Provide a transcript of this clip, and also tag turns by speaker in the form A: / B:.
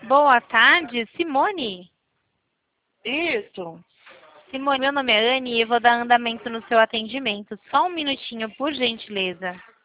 A: Boa tarde, Simone.
B: Isso.
A: Simone, meu nome é Anne e eu vou dar andamento no seu atendimento. Só um minutinho, por gentileza.